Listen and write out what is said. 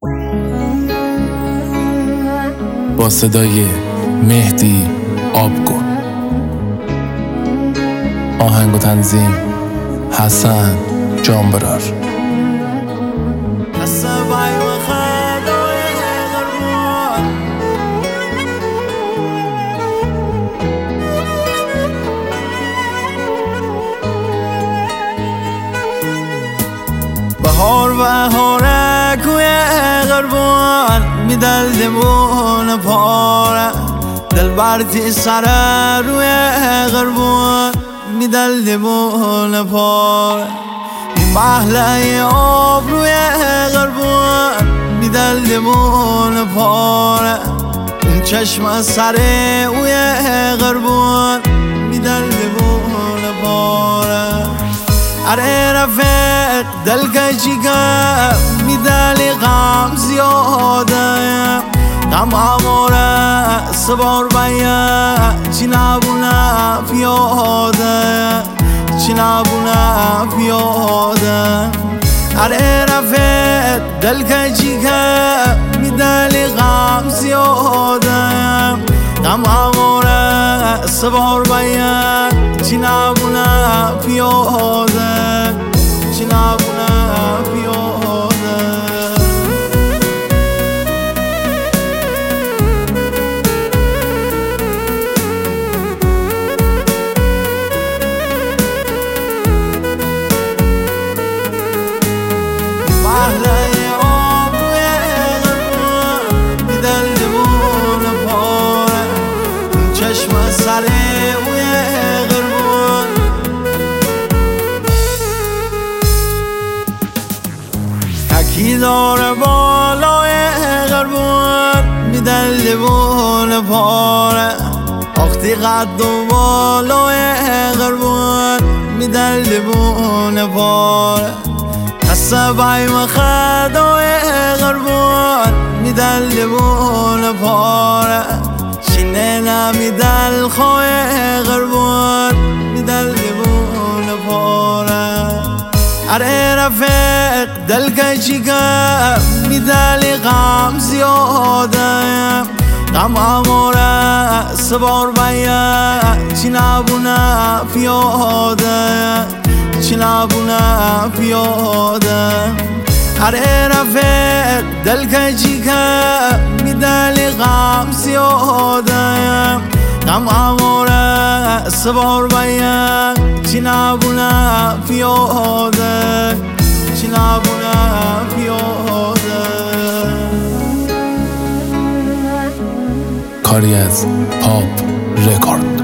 با صدای مهدی آبگون، آهنگ و تنظیم حسن جانبرار. بهار بهاره کوی غربان میدل دمون پاره دل برتی سره روی غربان میدل دمون پاره این محله آب روی غربان میدل دمون پاره اون چشم سره روی غربان میدل دمون پاره اره رفیق دل کشی که میدلی غم زیاده غم اماره سبار بایه چی نبونه پیاده چی نبونه پیاده اره رفیق دل کشی که میدلی غم زیاده غم اماره سبار بایه چی نبونه پیاده چی نبونه پیاده محله آب روی غربان میدل دمون پاره اون چشم سره روی غربان یکی داره بالای غربان میدل دمون پاره وقتی قد و بالای غربان میدل دمون پاره قصه بایم خدای غربان میدل دمون پاره شینه نمیدل خواه غربان میدل دمون پاره اره رفیق دل کشی که میدلی غم زیاده غم اماره سبار بایه چی نبونه پیاده چی نبونه پیاده اره رفیق دل کشی که میدلی غم زیاده غم اماره سبار بایه چی نبونه پیاده چی نبونه پیاده کاری از پاپ رکورد.